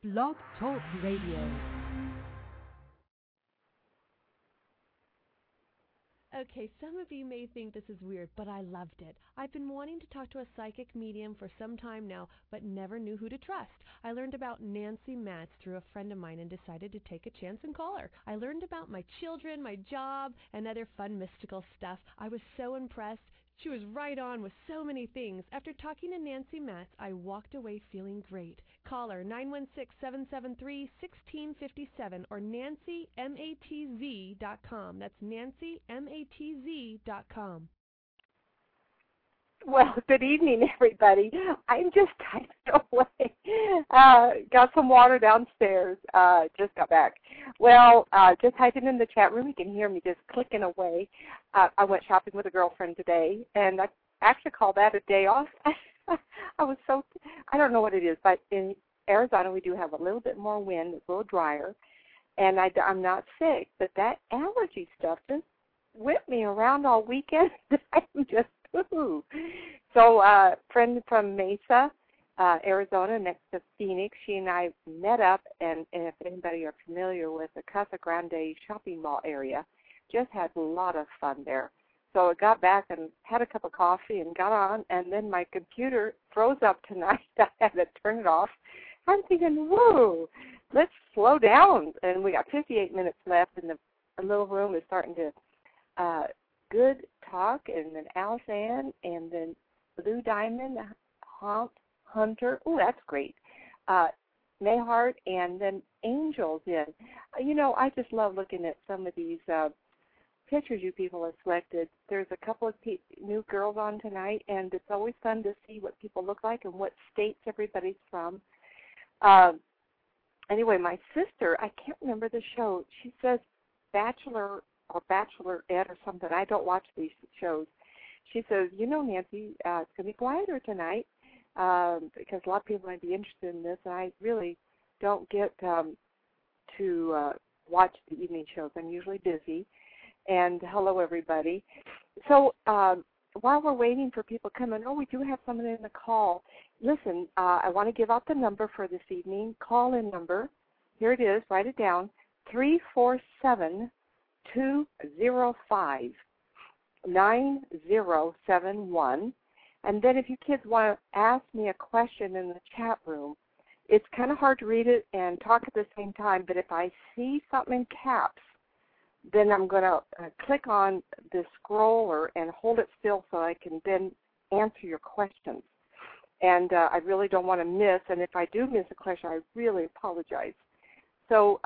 Blog Talk Radio. Okay, some of you may think this is weird, but I loved it. I've been wanting to talk to a psychic medium for some time now, but never knew who to trust. I learned about Nancy Matz through a friend of mine and decided to take a chance and call her. I learned about my children, my job, and other fun mystical stuff. I was so impressed. She was right on with so many things. After talking to Nancy Matz, I walked away feeling great. Call her 916-773-1657 or nancymatz.com. That's nancymatz.com. Well, good evening, everybody. I'm just typing away. Got some water downstairs. Just got back. Well, just typing in the chat room. You can hear me just clicking away. I went shopping with a girlfriend today, and I actually call that a day off. I was so, I don't know what it is, but in Arizona we do have a little bit more wind. It's a little drier, and I'm not sick, but that allergy stuff just whipped me around all weekend. I'm just woohoo. So friend from Mesa, Arizona, next to Phoenix, she and I met up, and if anybody are familiar with the Casa Grande shopping mall area, just had a lot of fun there. So I got back and had a cup of coffee and got on, and then my computer froze up tonight. I had to turn it off. I'm thinking, whoa, let's slow down. And we got 58 minutes left, and the little room is starting to good talk, and then Alice Ann, and then Blue Diamond, Hunter. Oh, that's great. Mayhart, and then Angels in. You know, I just love looking at some of these pictures you people have selected. There's a couple of new girls on tonight, and it's always fun to see what people look like and what states everybody's from. Anyway, my sister, I can't remember the show. She says Bachelor or Bachelorette or something. I don't watch these shows. She says, you know, Nancy, it's going to be quieter tonight because a lot of people might be interested in this, and I really don't get to watch the evening shows. I'm usually busy. And hello, everybody. So while we're waiting for people to come in, we do have someone in the call. Listen, I want to give out the number for this evening, call-in number. Here it is. Write it down, 347-205-9071. And then if you kids want to ask me a question in the chat room, it's kind of hard to read it and talk at the same time, but if I see something in caps, then I'm going to click on the scroller and hold it still so I can then answer your questions. And I really don't want to miss, and if I do miss a question, I really apologize. So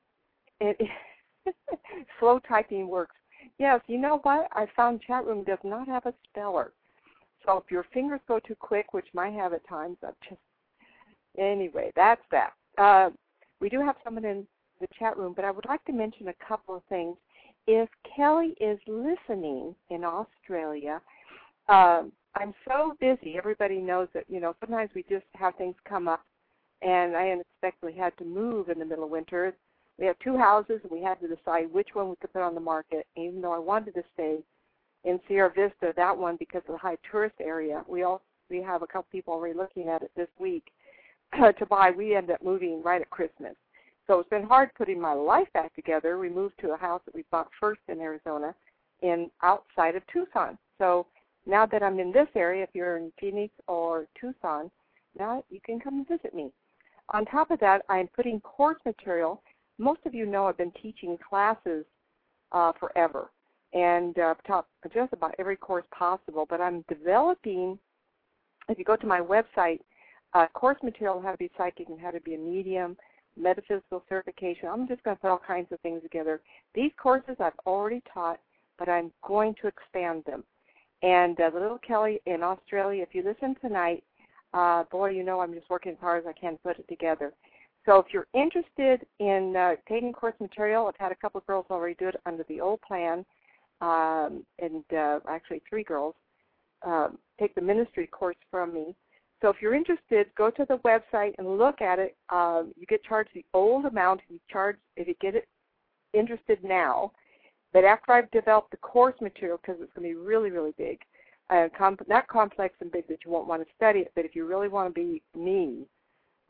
slow typing works. Yes, you know what? I found chat room does not have a speller. So if your fingers go too quick, which might have at times, anyway, that's that. We do have someone in the chat room, but I would like to mention a couple of things. If Kelly is listening in Australia, I'm so busy. Everybody knows that, you know, sometimes we just have things come up, and I unexpectedly had to move in the middle of winter. We have two houses, and we had to decide which one we could put on the market. Even though I wanted to stay in Sierra Vista, that one, because of the high tourist area, we have a couple people already looking at it this week to buy. We ended up moving right at Christmas. So it's been hard putting my life back together. We moved to a house that we bought first in Arizona outside of Tucson. So now that I'm in this area, if you're in Phoenix or Tucson, now you can come and visit me. On top of that, I'm putting course material. Most of you know I've been teaching classes forever and taught just about every course possible. But I'm developing, if you go to my website, course material on how to be psychic and how to be a medium, metaphysical certification. I'm just going to put all kinds of things together. These courses I've already taught, but I'm going to expand them. And the little Kelly in Australia, if you listen tonight, boy, you know I'm just working as hard as I can to put it together. So if you're interested in taking course material, I've had a couple of girls already do it under the old plan, and actually 3 girls take the ministry course from me. So if you're interested, go to the website and look at it. You get charged the old amount if you get it interested now. But after I've developed the course material, because it's going to be really, really big, not complex and big that you won't want to study it, but if you really want to be me,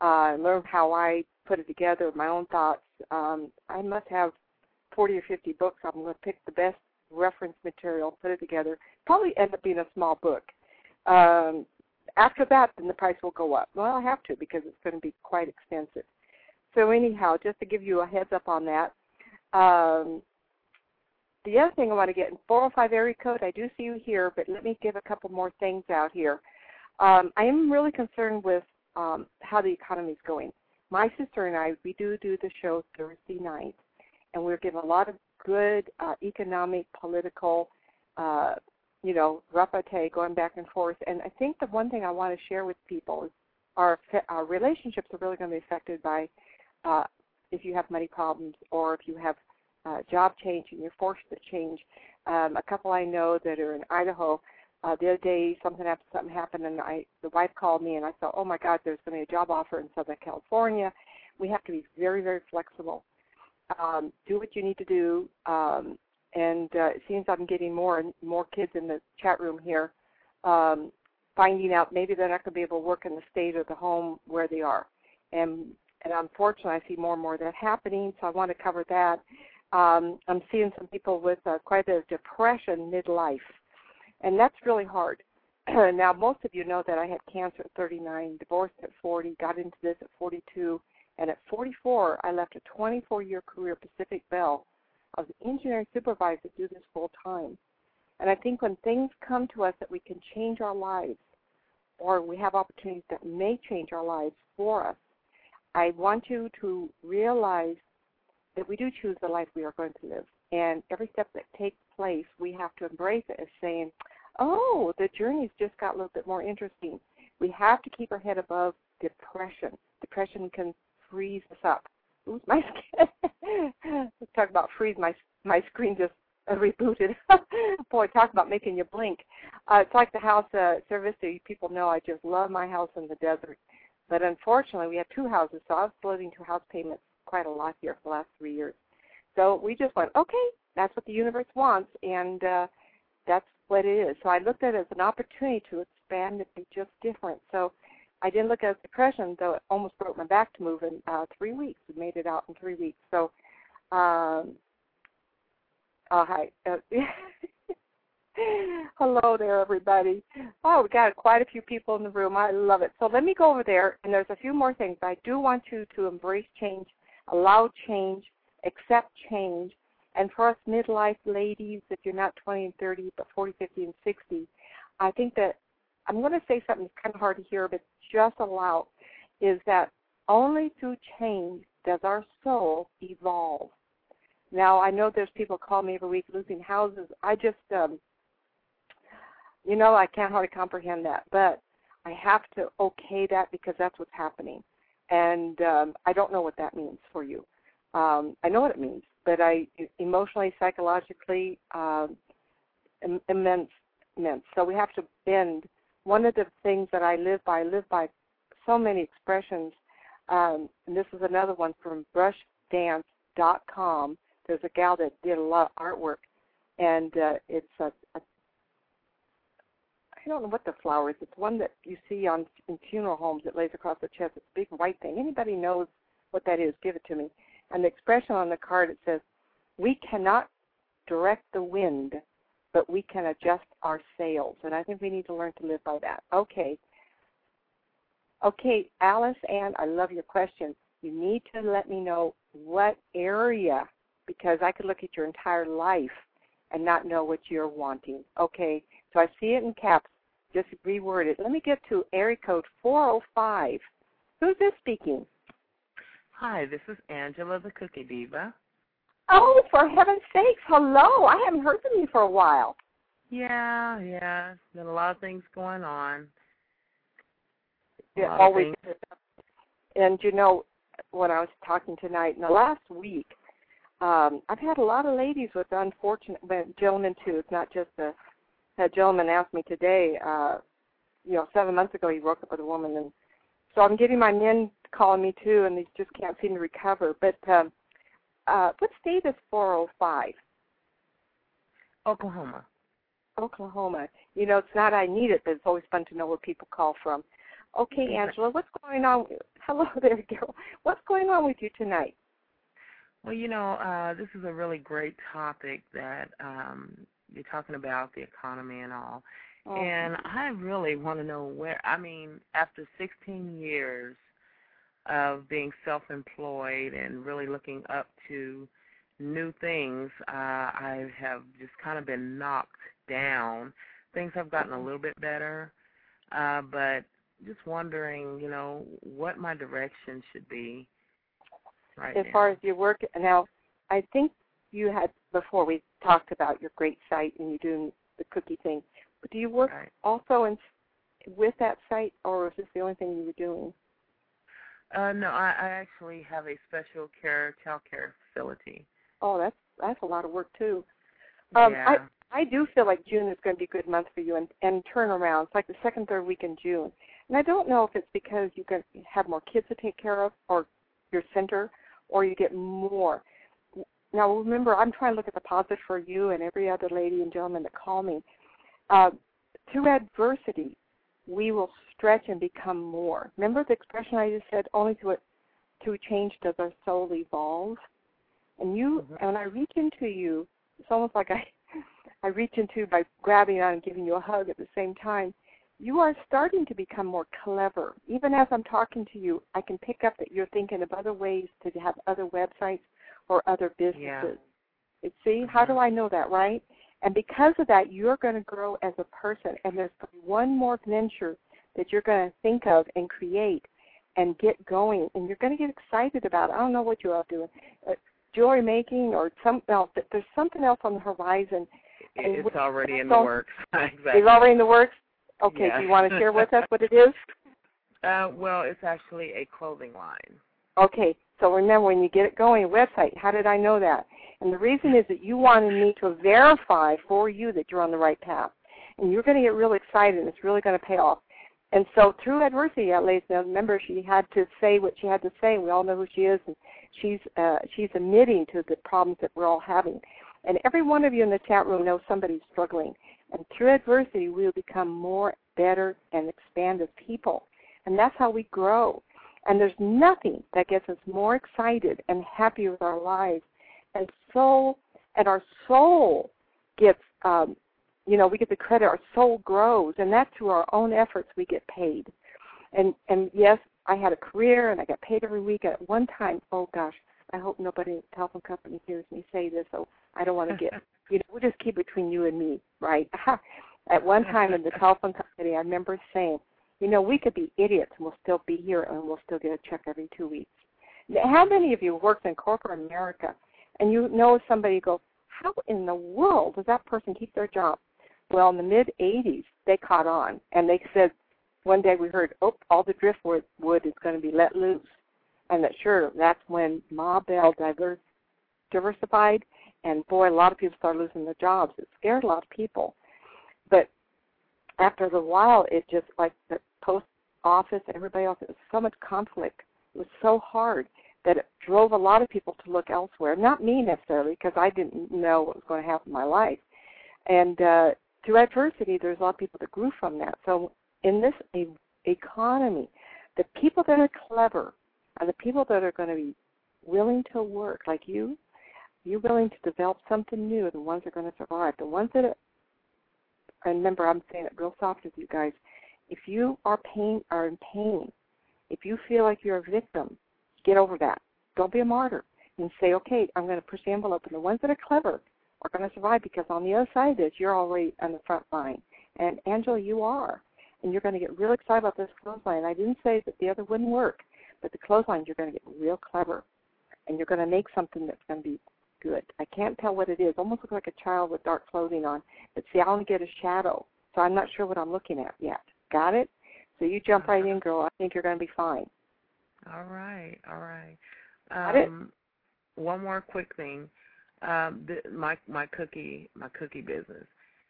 learn how I put it together, my own thoughts. I must have 40 or 50 books. I'm going to pick the best reference material, put it together. Probably end up being a small book. After that, then the price will go up. Well, I have to because it's going to be quite expensive. So anyhow, just to give you a heads up on that. The other thing I want to get in 405 area code, I do see you here, but let me give a couple more things out here. I am really concerned with how the economy is going. My sister and I, we do the show Thursday night, and we're giving a lot of good economic, political, repartee going back and forth. And I think the one thing I want to share with people is our relationships are really going to be affected by if you have money problems or if you have job change and you're forced to change. A couple I know that are in Idaho, the other day something happened, and the wife called me, and I thought, oh, my God, there's going to be a job offer in Southern California. We have to be very, very flexible. Do what you need to do. And it seems I'm getting more and more kids in the chat room here finding out maybe they're not going to be able to work in the state or the home where they are. And unfortunately, I see more and more of that happening, so I want to cover that. I'm seeing some people with quite a bit of depression midlife, and that's really hard. Now, most of you know that I had cancer at 39, divorced at 40, got into this at 42, and at 44, I left a 24-year career at Pacific Bell. I was an engineering supervisor to do this full time. And I think when things come to us that we can change our lives, or we have opportunities that may change our lives for us, I want you to realize that we do choose the life we are going to live. And every step that takes place, we have to embrace it as saying, oh, the journey's just got a little bit more interesting. We have to keep our head above depression. Depression can freeze us up. Ooh, my skin. Let's talk about freeze. My screen just rebooted. Boy, talk about making you blink. It's like the house service. People know I just love my house in the desert. But unfortunately, we have two houses, so I was splitting two house payments quite a lot here for the last 3 years. So we just went, okay, that's what the universe wants, and that's what it is. So I looked at it as an opportunity to expand and be just different. So I didn't look at depression, though it almost broke my back to move in 3 weeks. We made it out in 3 weeks. So, hi. Hello there, everybody. Oh, we got quite a few people in the room. I love it. So let me go over there, and there's a few more things. I do want you to embrace change, allow change, accept change. And for us midlife ladies, if you're not 20 and 30, but 40, 50, and 60, I think that I'm going to say something that's kind of hard to hear, but just allow, is that only through change does our soul evolve. Now, I know there's people call me every week losing houses. I just, I can't hardly comprehend that. But I have to okay that because that's what's happening. And I don't know what that means for you. I know what it means, but I emotionally, psychologically, immense. So we have to bend. One of the things that I live by so many expressions, and this is another one from brushdance.com. There's a gal that did a lot of artwork, and it's I don't know what the flower is. It's one that you see in funeral homes that lays across the chest. It's a big white thing. Anybody knows what that is, give it to me. And the expression on the card, it says, we cannot direct the wind, but we can adjust our sails. And I think we need to learn to live by that. Okay, Alice Ann, I love your question. You need to let me know what area, because I could look at your entire life and not know what you're wanting. Okay, so I see it in caps. Just reword it. Let me get to area code 405. Who's this speaking? Hi, this is Angela, the Cookie Diva. Oh, for heaven's sakes, hello. I haven't heard from you for a while. Yeah. There's been a lot of things going on. Yeah, always. And when I was talking tonight, in the last week, I've had a lot of ladies with unfortunate, gentlemen too. It's not just a gentleman asked me today, 7 months ago he broke up with a woman. And so I'm getting my men calling me too, and they just can't seem to recover. But what state is 405? Oklahoma. It's not I need it, but it's always fun to know where people call from. Okay, Angela, what's going on? Hello there, Carol. What's going on with you tonight? Well, this is a really great topic that you're talking about, the economy and all. Oh. And I really want to know after 16 years of being self-employed and really looking up to new things, I have just kind of been knocked down. Things have gotten a little bit better, but just wondering, what my direction should be right now. As far as your work, now, I think you had, before we talked about your great site and you doing the cookie thing, but do you work also with that site, or is this the only thing you were doing? No, I actually have a special child care facility. Oh, that's a lot of work too. Yeah. I do feel like June is going to be a good month for you, and turnarounds, like the second, third week in June. And I don't know if it's because you're going to have more kids to take care of, or your center, or you get more. Now, remember, I'm trying to look at the positive for you and every other lady and gentleman that call me. Through adversity, we will stretch and become more. Remember the expression I just said, only through change does our soul evolve? And and when I reach into you, it's almost like I reach into by grabbing on and giving you a hug at the same time. You are starting to become more clever. Even as I'm talking to you, I can pick up that you're thinking of other ways to have other websites or other businesses. Yeah. See, how do I know that, right? And because of that, you're going to grow as a person, and there's one more venture that you're going to think of and create and get going, and you're going to get excited about it. I don't know what you're all doing, jewelry making or something else. There's something else on the horizon. It's already in the works. Exactly. It's already in the works? Okay, yeah. Do you want to share with us what it is? Well, it's actually a clothing line. Okay, so remember, when you get it going, a website, how did I know that? And the reason is that you wanted me to verify for you that you're on the right path. And you're going to get really excited, and it's really going to pay off. And so through adversity, ladies, now remember, she had to say what she had to say. We all know who she is, and she's admitting to the problems that we're all having. And every one of you in the chat room knows somebody's struggling. And through adversity, we will become more, better, and expand as people. And that's how we grow. And there's nothing that gets us more excited and happy with our lives. And our soul gets, we get the credit. Our soul grows, and that's through our own efforts we get paid. And yes, I had a career, and I got paid every week. At one time, oh gosh, I hope nobody at the telephone company hears me say this, so I don't want to get, we'll just keep it between you and me, right? At one time in the telephone company, I remember saying, we could be idiots and we'll still be here and we'll still get a check every 2 weeks. How many of you worked in corporate America and you know somebody, you go, how in the world does that person keep their job? Well, in the mid-'80s, they caught on, and they said, one day we heard, all the driftwood is going to be let loose. And that's when Ma Bell diversified, and boy, a lot of people started losing their jobs. It scared a lot of people. But after a while, it just, like the post office, everybody else, it was so much conflict. It was so hard that it drove a lot of people to look elsewhere. Not me necessarily, because I didn't know what was going to happen in my life. And through adversity, there's a lot of people that grew from that. So in this economy, the people that are clever are the people that are going to be willing to work, like you're willing to develop something new, the ones that are going to survive. The ones that and remember, I'm saying it real soft with you guys, if you are in pain, if you feel like you're a victim, get over that. Don't be a martyr. And say, okay, I'm going to push the envelope. And the ones that are clever are going to survive, because on the other side of this, you're already on the front line. And, Angela, you are. And you're going to get real excited about this clothesline. I didn't say that the other wouldn't work, but the clothesline, you're going to get real clever. And you're going to make something that's going to be good. I can't tell what it is. Almost look like a child with dark clothing on. But see, I only get a shadow, so I'm not sure what I'm looking at yet. Got it? So you jump right in, girl. I think you're going to be fine. All right. Got it? One more quick thing. My cookie business.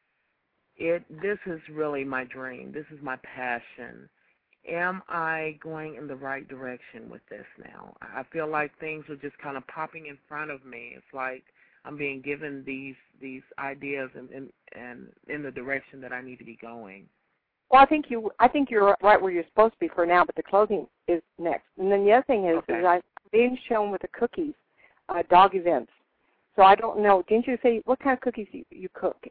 This is really my dream. This is my passion. Am I going in the right direction with this now? I feel like things are just kind of popping in front of me. It's like I'm being given these ideas and in the direction that I need to be going. Well, I think you're right where you're supposed to be for now, but the clothing is next. And then the other thing is I'm being shown with the cookies, dog events. So I don't know. Didn't you say what kind of cookies you cook?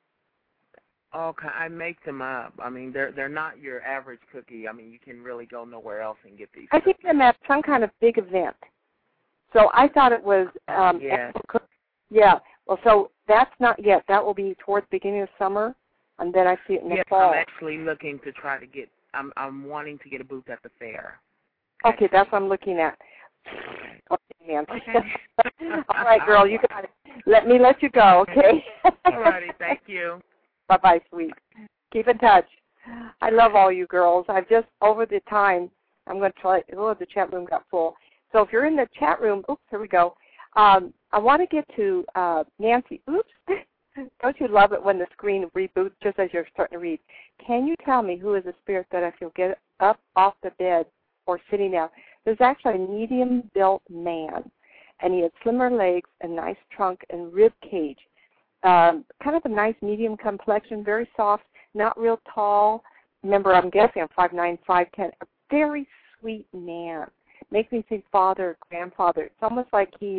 Okay, I make them up. I mean, they're not your average cookie. I mean, you can really go nowhere else and get these. I think them at some kind of big event. So I thought it was yes. Yeah. Well, so that's not yet. That will be towards the beginning of summer, and then I see it in the fall. I'm actually looking to try to get. I'm wanting to get a booth at the fair. Okay, that's what I'm looking at. Okay, Nancy. Okay. All right, girl, you got it. Let me let you go, okay? All righty, thank you. Bye-bye, sweet. Keep in touch. I love all you girls. I've just, over the time, I'm going to try, the chat room got full. So if you're in the chat room, oops, here we go. I want to get to Nancy. Oops. Don't you love it when the screen reboots just as you're starting to read? Can you tell me who is a spirit that I feel get up off the bed or sitting down? There's actually a medium-built man, and he had slimmer legs, a nice trunk, and rib cage. Kind of a nice medium complexion, very soft, not real tall. Remember, I'm guessing I'm 5'9", 5'10", a very sweet man. Makes me think father, grandfather. It's almost like he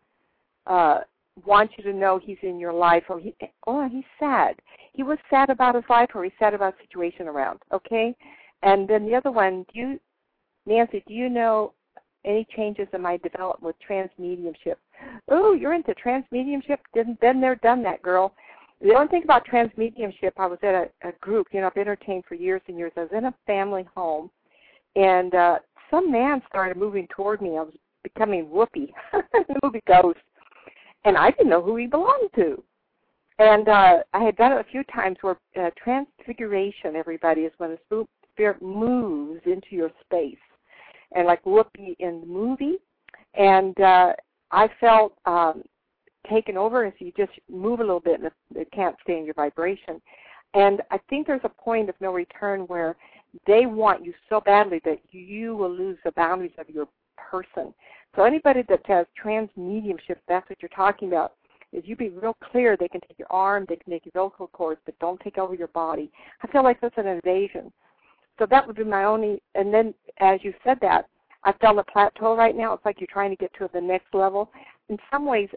wants you to know he's in your life, or he's sad. He was sad about his life, or he's sad about a situation around, okay? And then the other one, Nancy, do you know any changes in my development with transmediumship? Oh, you're into transmediumship? Been there, done that, girl. The only thing about transmediumship, I was at a group, I've entertained for years and years. I was in a family home, and some man started moving toward me. I was becoming Whoopi, the movie Ghost, and I didn't know who he belonged to. And I had done it a few times where transfiguration, everybody, is when the spirit moves into your space, and like Whoopi in the movie. And I felt taken over as you just move a little bit and it can't stay in your vibration. And I think there's a point of no return where they want you so badly that you will lose the boundaries of your person. So anybody that has transmediumship, that's what you're talking about, is you be real clear. They can take your arm, they can take your vocal cords, but don't take over your body. I feel like that's an invasion. So that would be my only, and then as you said that, I felt a plateau right now. It's like you're trying to get to the next level. In some ways,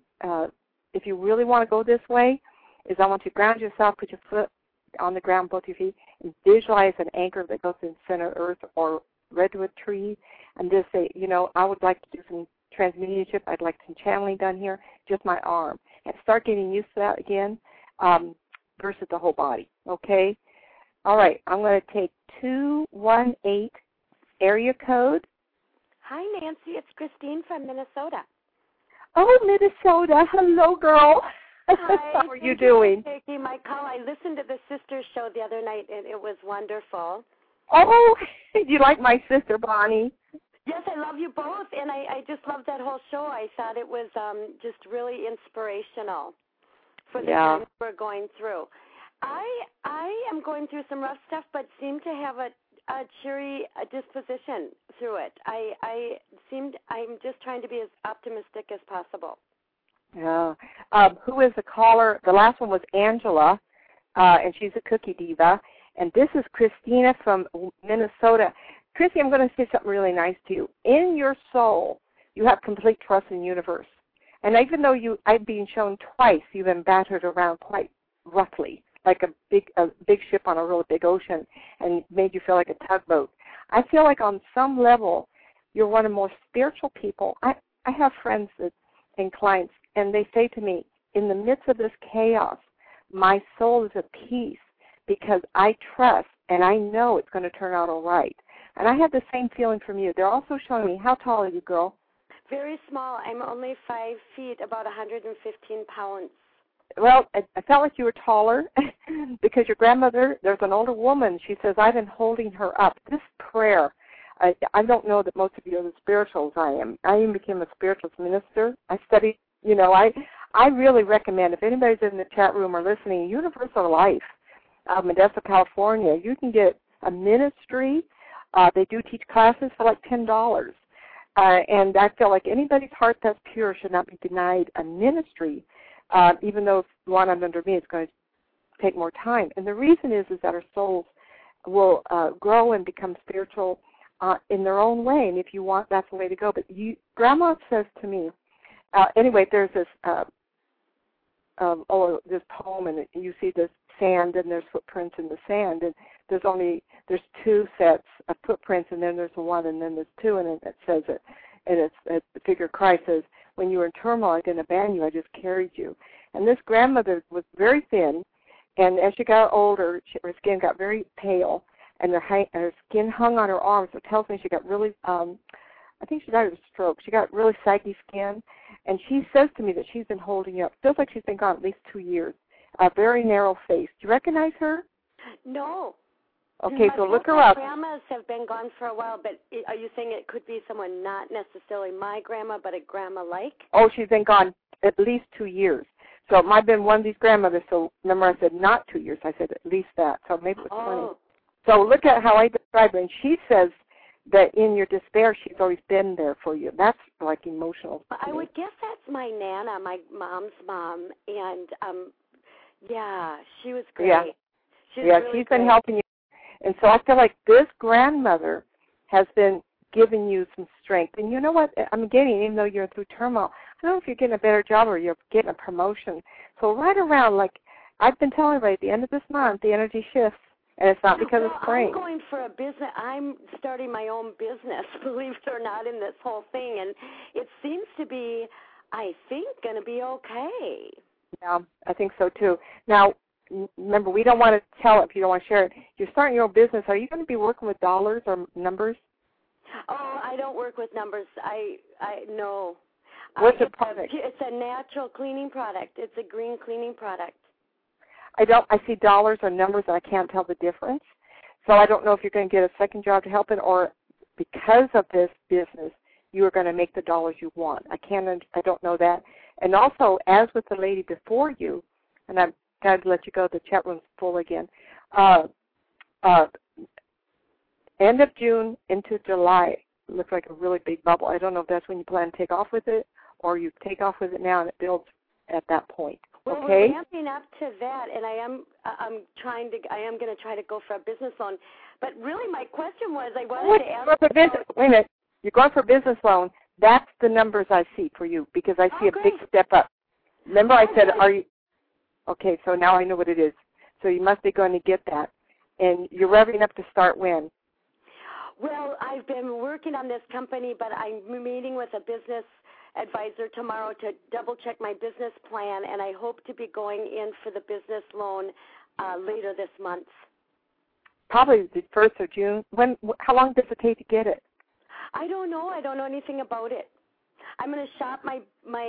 if you really want to go this way, is I want you to ground yourself, put your foot on the ground, both your feet, and visualize an anchor that goes in the center of earth or redwood tree, and just say, I would like to do some transmediumship. I'd like some channeling done here, just my arm. And start getting used to that again versus the whole body, okay? All right, I'm going to take 218 area code. Hi, Nancy. It's Christine from Minnesota. Oh, Minnesota. Hello, girl. Hi. How are you doing? Thank you for taking my call. I listened to the Sisters show the other night, and it was wonderful. Oh, you like my sister, Bonnie? Yes, I love you both, and I just loved that whole show. I thought it was just really inspirational for the times we're going through. I am going through some rough stuff, but seem to have a cheery disposition through it. I'm just trying to be as optimistic as possible. Yeah. Who is the caller? The last one was Angela, and she's a cookie diva. And this is Christina from Minnesota. Chrissy, I'm going to say something really nice to you. In your soul, you have complete trust in the universe. And even though I've been shown twice, you've been battered around quite roughly, like a big ship on a really big ocean, and made you feel like a tugboat. I feel like on some level, you're one of the more spiritual people. I have friends and clients, and they say to me, in the midst of this chaos, my soul is at peace because I trust and I know it's going to turn out all right. And I had the same feeling from you. They're also showing me, how tall are you, girl? Very small. I'm only 5 feet, about 115 pounds. Well, I felt like you were taller because your grandmother, there's an older woman, she says, I've been holding her up. This prayer, I don't know that most of you are the spirituals I am. I even became a spiritualist minister. I studied, I really recommend, if anybody's in the chat room or listening, Universal Life, Modesto, California, you can get a ministry. They do teach classes for like $10. And I feel like anybody's heart that's pure should not be denied a ministry. Even though if you want it under me, it's going to take more time. And the reason is that our souls will grow and become spiritual in their own way. And if you want, that's the way to go. But Grandma says to me, anyway, there's this this poem, and you see this sand, and there's footprints in the sand, and there's two sets of footprints, and then there's one, and then there's two, and it says it, and it's the figure of Christ says, when you were in turmoil, I didn't abandon you, I just carried you. And this grandmother was very thin, and as she got older, her skin got very pale, and her skin hung on her arms. So it tells me she got really, I think she died of a stroke. She got really saggy skin, and she says to me that she's been holding you up. Feels like she's been gone at least 2 years. A very narrow face. Do you recognize her? No. Okay, so look her up. Grandmas have been gone for a while, but are you saying it could be someone not necessarily my grandma, but a grandma-like? Oh, she's been gone at least 2 years. So it might have been one of these grandmothers. So remember I said not 2 years. I said at least that. So maybe it was 20. So look at how I describe her. And she says that in your despair, she's always been there for you. That's like emotional. I would guess that's my Nana, my mom's mom. And, yeah, she was great. Yeah, Really she's been helping you. And so I feel like this grandmother has been giving you some strength. And you know what I'm getting, even though you're through turmoil, I don't know if you're getting a better job or you're getting a promotion. So right around, like I've been telling everybody, at the end of this month, the energy shifts. And it's not because of spring. I'm going for a business. I'm starting my own business, believe it or not, in this whole thing. And it seems to be, I think, going to be okay. Yeah, I think so, too. Now, remember, we don't want to tell it if you don't want to share it. You're starting your own business. Are you going to be working with dollars or numbers? Oh, I don't work with numbers. No. What's the product? It's a natural cleaning product. It's a green cleaning product. I see dollars or numbers, and I can't tell the difference. So I don't know if you're going to get a second job to help it, or because of this business, you are going to make the dollars you want. I don't know that. And also, as with the lady before you, and I've got to let you go, the chat room's full again. End of June into July looks like a really big bubble. I don't know if that's when you plan to take off with it, or you take off with it now and it builds at that point. Well, okay? We're ramping up to that, and I am going to try to go for a business loan. But really, my question was, I wanted to ask. Wait a minute. You're going for a business loan. That's the numbers I see for you, because I see a big step up. Remember, I said, are you? Okay, so now I know what it is. So you must be going to get that, and you're revving up to start when? Well, I've been working on this company, but I'm meeting with a business advisor tomorrow to double check my business plan, and I hope to be going in for the business loan later this month. Probably the 1st of June. How long does it take to get it? I don't know. I don't know anything about it. I'm going to shop my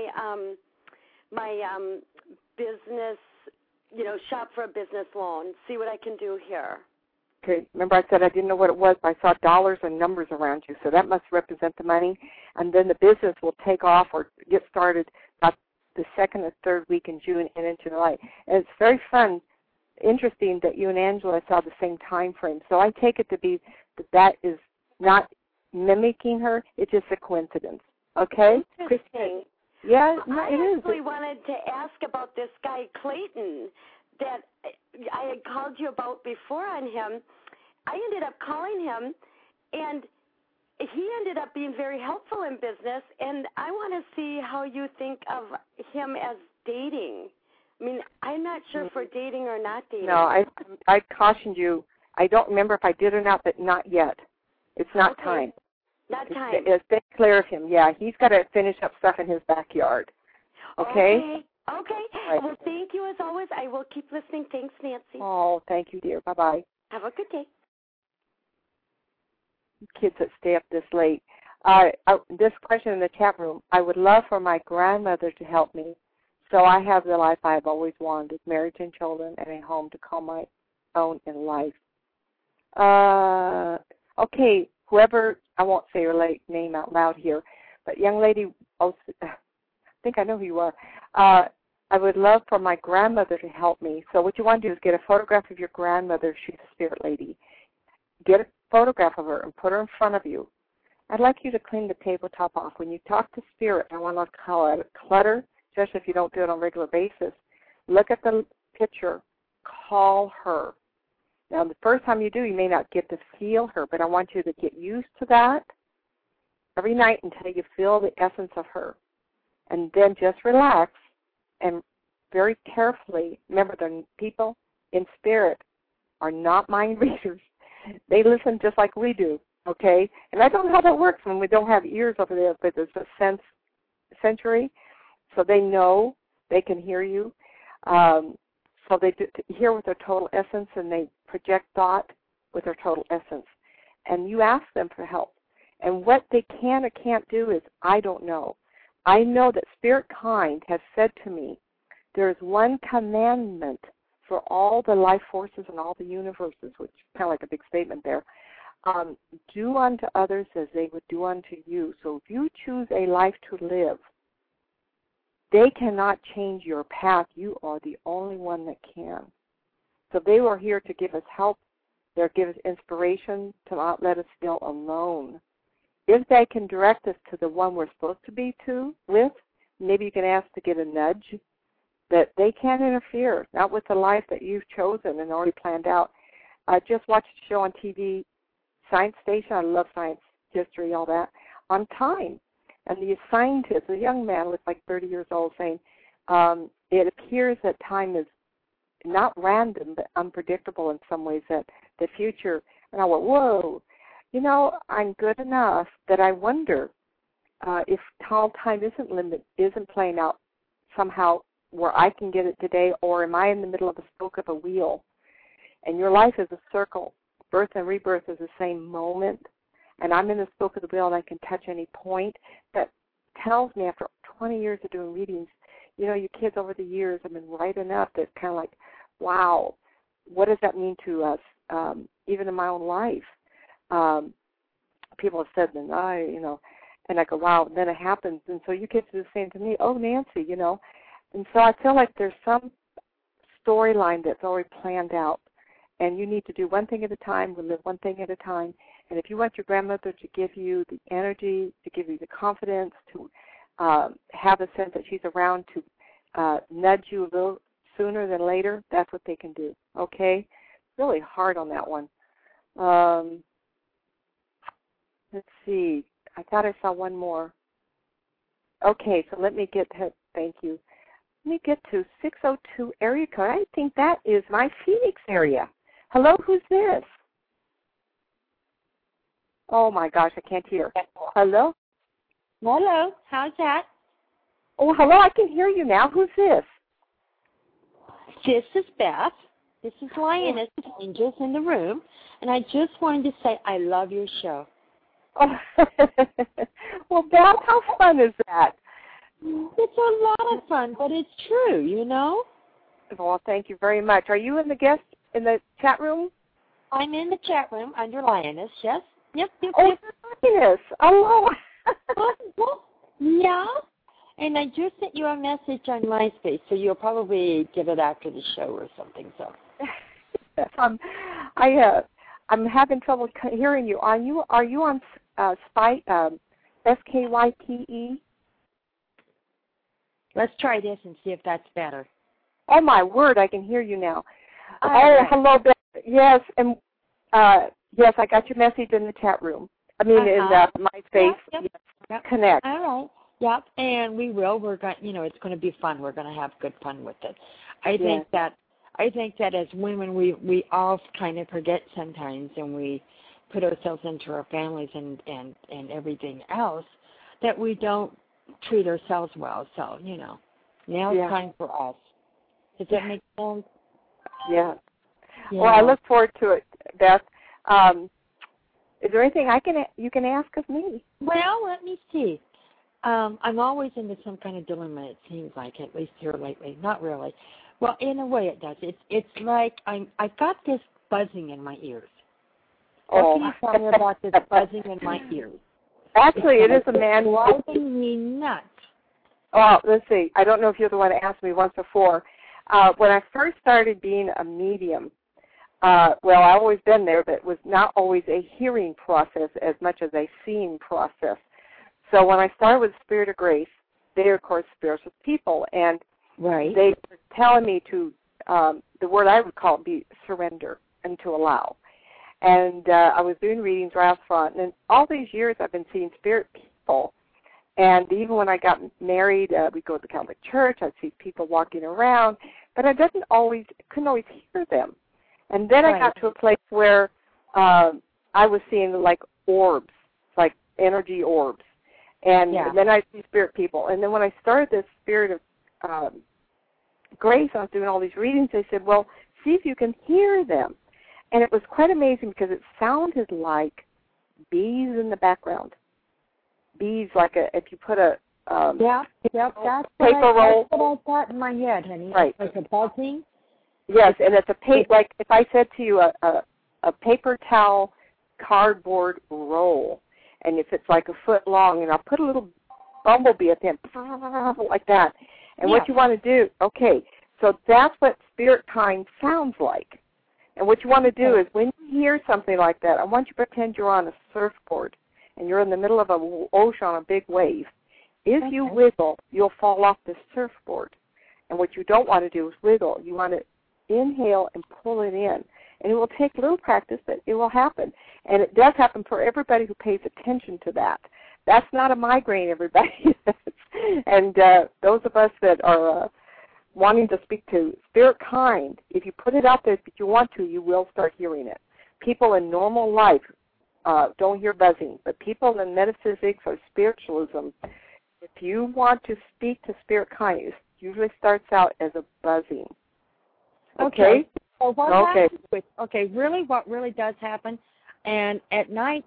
business, shop for a business loan, see what I can do here. Okay, remember I said I didn't know what it was, but I saw dollars and numbers around you, so that must represent the money. And then the business will take off or get started about the 2nd or 3rd week in June and into July. And it's very fun, interesting that you and Angela saw the same time frame. So I take it to be that is not mimicking her, it's just a coincidence. Okay? Interesting. Yeah, no, it is. I actually wanted to ask about this guy, Clayton, that I had called you about before on him. I ended up calling him, and he ended up being very helpful in business, and I want to see how you think of him as dating. I mean, I'm not sure if we're dating or not dating. No, I cautioned you. I don't remember if I did or not, but not yet. It's not time. Not time. It's been clear of him. Yeah, he's got to finish up stuff in his backyard. Okay? Okay. Right. Well, thank you as always. I will keep listening. Thanks, Nancy. Oh, thank you, dear. Bye-bye. Have a good day. Kids that stay up this late. This question in the chat room, I would love for my grandmother to help me so I have the life I have always wanted, marriage and children and a home to call my own in life. Okay, whoever, I won't say your name out loud here, but young lady, I think I know who you are. I would love for my grandmother to help me. So what you want to do is get a photograph of your grandmother. She's a spirit lady. Get a photograph of her and put her in front of you. I'd like you to clean the tabletop off. When you talk to spirit, I want to call it clutter, especially if you don't do it on a regular basis. Look at the picture. Call her. Now, the first time you do, you may not get to feel her, but I want you to get used to that every night until you feel the essence of her. And then just relax and very carefully, remember, the people in spirit are not mind readers. They listen just like we do, okay? And I don't know how that works when we don't have ears over there, but there's a sensory, so they know, they can hear you. So they hear with their total essence, and they project thought with their total essence. And you ask them for help. And what they can or can't do is, I don't know. I know that Spirit Kind has said to me, there is one commandment for all the life forces and all the universes, which is kind of like a big statement there. Do unto others as they would do unto you. So if you choose a life to live, they cannot change your path. You are the only one that can. So they were here to give us help. They'll give us inspiration to not let us feel alone. If they can direct us to the one we're supposed to be with, maybe you can ask to get a nudge, that they can't interfere, not with the life that you've chosen and already planned out. Just watch a show on TV, Science Station. I love science, history, all that, on time. And the scientist, a young man, was like 30 years old, saying, it appears that time is not random, but unpredictable in some ways, that the future, and I went, whoa, you know, I'm good enough that I wonder if time isn't playing out somehow where I can get it today, or am I in the middle of a spoke of a wheel? And your life is a circle. Birth and rebirth is the same moment. And I'm in the spoke of the wheel, and I can touch any point. That tells me, after 20 years of doing readings, you know, you kids over the years have been right enough that kind of like, wow, what does that mean to us? Even in my own life, people have said, and I go, wow, and then it happens. And so you kids do the same to me. Oh, Nancy, you know. And so I feel like there's some storyline that's already planned out. And you need to do one thing at a time, we live one thing at a time. And if you want your grandmother to give you the energy, to give you the confidence, to have a sense that she's around to nudge you a little sooner than later, that's what they can do, okay? Really hard on that one. Let's see. I thought I saw one more. Okay, so let me get to, thank you. Let me get to 602 area code. I think that is my Phoenix area. Hello, who's this? Oh, my gosh, I can't hear. Hello? Hello, how's that? Oh, hello, I can hear you now. Who's this? This is Beth. This is Lioness Angels in the room, and I just wanted to say I love your show. Oh, well, Beth, how fun is that? It's a lot of fun, but it's true, you know? Well, thank you very much. Are you in the chat room? I'm in the chat room under Lioness, yes? Yep. Oh, Lioness. Hello. Yeah. And I just sent you a message on MySpace, so you'll probably get it after the show or something. So. I'm having trouble hearing you. Are you on SKYPE? Let's try this and see if that's better. Oh my word! I can hear you now. Right. Hello, Beth. Yes, and yes, I got your message in the chat room. I mean, in MySpace. Yep. Connect. All right. Yep, and we will. We're going. It's going to be fun. We're going to have good fun with it. I think that as women, we all kind of forget sometimes, and we put ourselves into our families and everything else, that we don't treat ourselves well. So now it's time for us. Does that make sense? Yeah. Well, I look forward to it, Beth. Is there anything you can ask of me? Well, let me see. I'm always into some kind of dilemma, it seems like, at least here lately. Not really. Well, in a way it does. It's like I've got this buzzing in my ears. What can you tell me about this buzzing in my ears? Actually, it is a man driving me nuts. Oh, let's see. I don't know if you're the one that asked me once before. When I first started being a medium, I've always been there, but it was not always a hearing process as much as a seeing process. So when I started with Spirit of Grace, they are, of course, spiritual people, and they were telling me to, the word I would call it be surrender. and to allow. And I was doing readings right up front, and all these years I've been seeing spirit people. And even when I got married, we'd go to the Catholic Church. I'd see people walking around, but I couldn't always hear them. And then I got to a place where I was seeing like orbs, like energy orbs. And then I see spirit people. And then when I started this Spirit of Grace, I was doing all these readings. They said, well, see if you can hear them. And it was quite amazing because it sounded like bees in the background. Bees, like if you put a paper roll. That's what I thought in my head, honey. Right. Like a buzzing. Yes, and it's like if I said to you a paper towel cardboard roll, and if it's like a foot long, and I'll put a little bumblebee at the end, like that. And what you want to do, so that's what spirit time sounds like. And what you want to do is when you hear something like that, I want you to pretend you're on a surfboard and you're in the middle of an ocean on a big wave. If you wiggle, you'll fall off the surfboard. And what you don't want to do is wiggle. You want to inhale and pull it in. And it will take a little practice, but it will happen. And it does happen for everybody who pays attention to that. That's not a migraine, everybody. And those of us that are wanting to speak to spirit kind, if you put it out there that you want to, you will start hearing it. People in normal life don't hear buzzing, but people in metaphysics or spiritualism, if you want to speak to spirit kind, it usually starts out as a buzzing. Okay? So what happens with, really what really does happen, and at night,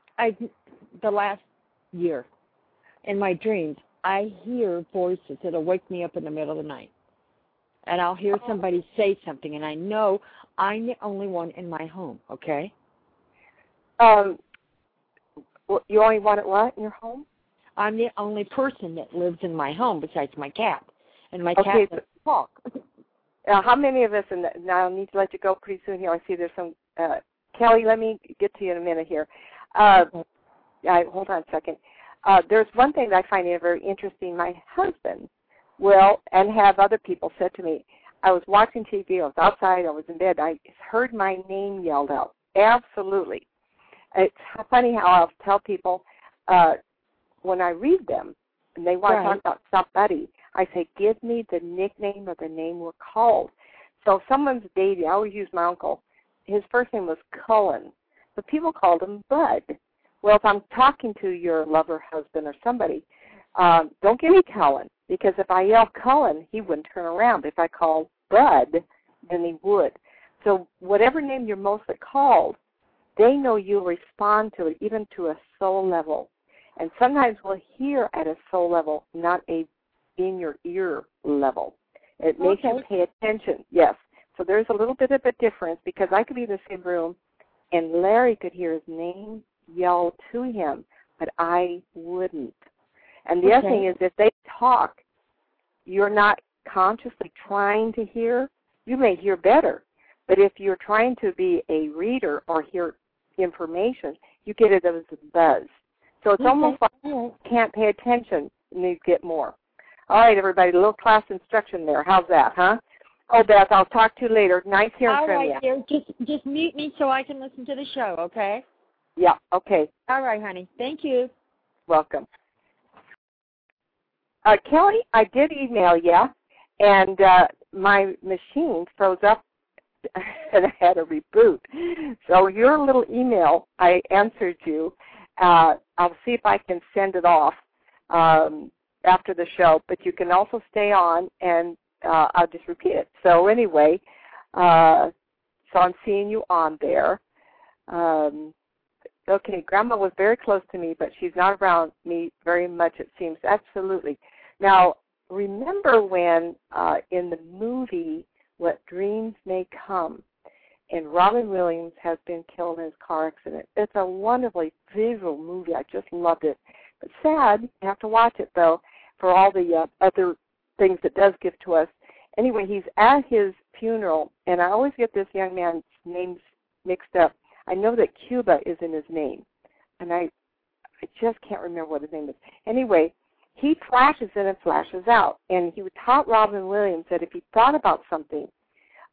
the last year, in my dreams, I hear voices that'll wake me up in the middle of the night. And I'll hear somebody say something, and I know I'm the only one in my home, okay? You only want it what in your home? I'm the only person that lives in my home besides my cat. And my cat doesn't talk. How many of us, and now I need to let you go pretty soon here. I see there's some, Kelly, let me get to you in a minute here. Hold on a second. There's one thing that I find very interesting. My husband will, and have other people said to me, I was watching TV, I was outside, I was in bed, I heard my name yelled out. Absolutely. It's funny how I'll tell people when I read them, and they want to talk about somebody, I say, give me the nickname or the name we're called. So if someone's dating, I always use my uncle. His first name was Cullen, but people called him Bud. Well, if I'm talking to your lover, husband, or somebody, don't give me Cullen, because if I yell Cullen, he wouldn't turn around. If I call Bud, then he would. So whatever name you're mostly called, they know you'll respond to it, even to a soul level. And sometimes we'll hear at a soul level, not a in your ear level. It makes you pay attention, yes. So there's a little bit of a difference, because I could be in the same room and Larry could hear his name yell to him, but I wouldn't. And the other thing is, if they talk, you're not consciously trying to hear, you may hear better. But if you're trying to be a reader or hear information, you get it as a buzz. So it's almost like you can't pay attention and you get more. All right, everybody, a little class instruction there. How's that, huh? Oh, Beth, I'll talk to you later. Nice hearing from you. All right, dear. Just mute me so I can listen to the show, okay? Yeah, okay. All right, honey. Thank you. Welcome. Kelly, I did email you, and my machine froze up and I had to reboot. So your little email, I answered you. I'll see if I can send it off after the show, but you can also stay on, and I'll just repeat it. So anyway, so I'm seeing you on there. Okay, Grandma was very close to me, but she's not around me very much, it seems. Absolutely. Now, remember when in the movie What Dreams May Come, and Robin Williams has been killed in his car accident. It's a wonderfully visual movie. I just loved it. But sad, you have to watch it, though, for all the other things it does give to us. Anyway, he's at his funeral, and I always get this young man's names mixed up. I know that Cuba is in his name, and I just can't remember what his name is. Anyway, he flashes in and flashes out, and he taught Robin Williams that if he thought about something,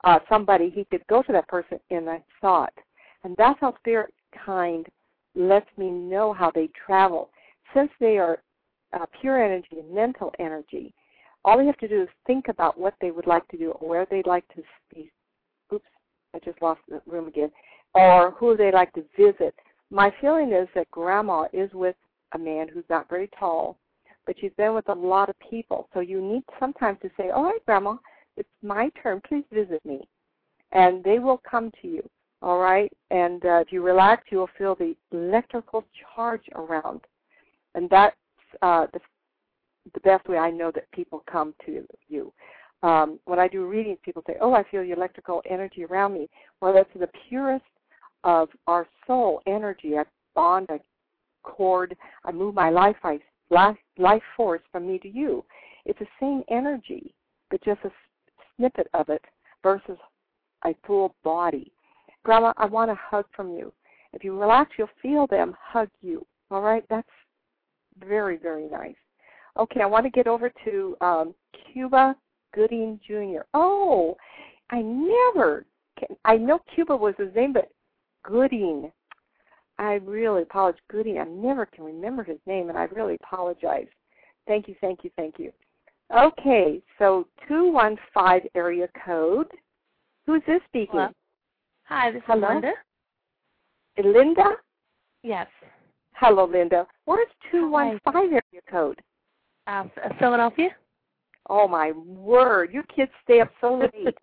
somebody, he could go to that person in a thought. And that's how spirit kind lets me know how they travel. Since they are pure energy and mental energy, all they have to do is think about what they would like to do or where they'd like to be. Oops, I just lost the room again. Or who they'd like to visit. My feeling is that Grandma is with a man who's not very tall, but she's been with a lot of people. So you need sometimes to say, all right, Grandma, it's my turn. Please visit me. And they will come to you, all right? And if you relax, you will feel the electrical charge around. And that's the best way I know that people come to you. When I do readings, people say, oh, I feel the electrical energy around me. Well, that's the purest of our soul energy. I bond, I cord, I move my life force from me to you. It's the same energy, but just a snippet of it versus a full body. Grandma, I want a hug from you. If you relax, you'll feel them hug you. All right? That's very, very nice. Okay, I want to get over to Cuba Gooding Jr. Oh, I know Cuba was his name, but Gooding. I really apologize. Gooding, I never can remember his name, and I really apologize. Thank you, thank you, thank you. Okay, so 215 area code. Who's this speaking? Hello. Hi, this is Linda. Linda? Yes. Hello, Linda. Where's 215 area code? Philadelphia. Oh, my word. You kids stay up so late.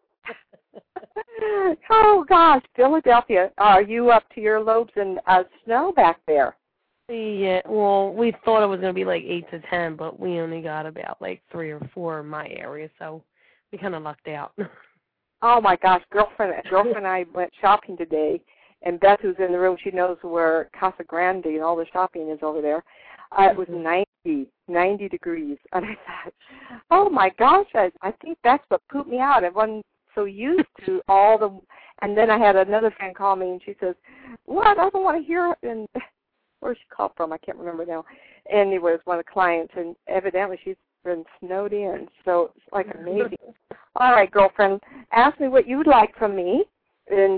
Oh, gosh, Philadelphia. Are you up to your lobes in snow back there? Yeah, well, we thought it was going to be like 8 to 10, but we only got about like 3 or 4 in my area, so we kind of lucked out. Oh, my gosh, girlfriend and I went shopping today, and Beth, who's in the room, she knows where Casa Grande and all the shopping is over there. It was 90 degrees, and I thought, oh, my gosh, I think that's what pooped me out. I wasn't so used to all the, and then I had another friend call me, and she says, what, I don't want to hear, and where she called from, I can't remember now. Anyway, it was one of the clients, and evidently she's been snowed in, so it's like amazing. All right, girlfriend, ask me what you would like from me, and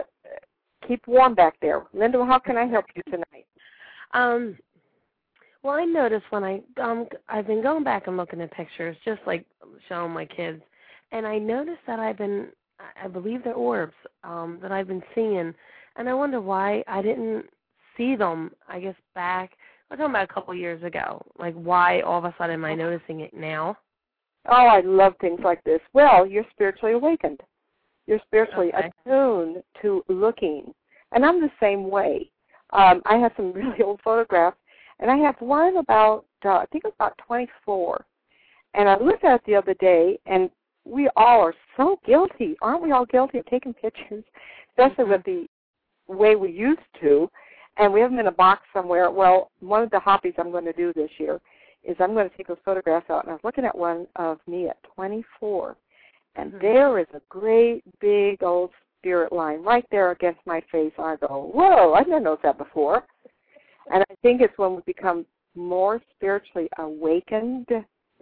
keep warm back there. Linda, how can I help you tonight? Well, I noticed when I've been going back and looking at pictures, just like showing my kids, and I noticed that I believe they're orbs that I've been seeing, and I wonder why I didn't see them, I guess, back, I'm talking about a couple years ago. Like, why all of a sudden am I noticing it now? Oh, I love things like this. Well, you're spiritually awakened. You're spiritually attuned to looking. And I'm the same way. I have some really old photographs, and I have one about, I think it was about 24. And I looked at it the other day, and we all are so guilty. Aren't we all guilty of taking pictures, especially with the way we used to? And we have them in a box somewhere. Well, one of the hobbies I'm going to do this year is I'm going to take those photographs out. And I was looking at one of me at 24. And there is a great, big, old spirit line right there against my face. I go, whoa, I didn't notice that before. And I think it's when we become more spiritually awakened that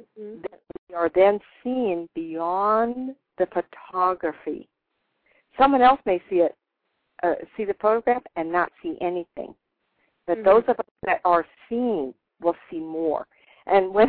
we are then seeing beyond the photography. Someone else may see it, see the photograph and not see anything. But those of us that are seeing will see more. And when